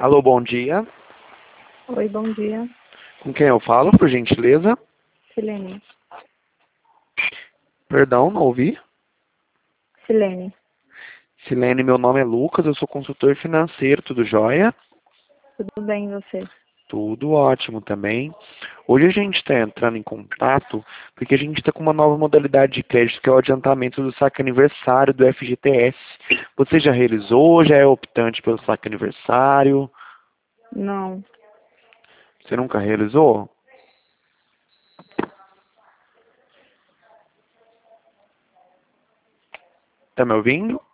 Alô, bom dia. Oi, bom dia. Com quem eu falo, por gentileza? Silene. Perdão, não ouvi. Silene. Silene, meu nome é Lucas, eu sou consultor financeiro, tudo jóia? Tudo bem, e você? Tudo ótimo também. Hoje a gente está entrando em contato porque a gente está com uma nova modalidade de crédito, que é o adiantamento do saque aniversário do FGTS. Você já realizou, já é optante pelo saque aniversário? Não. Você nunca realizou? Tá me ouvindo?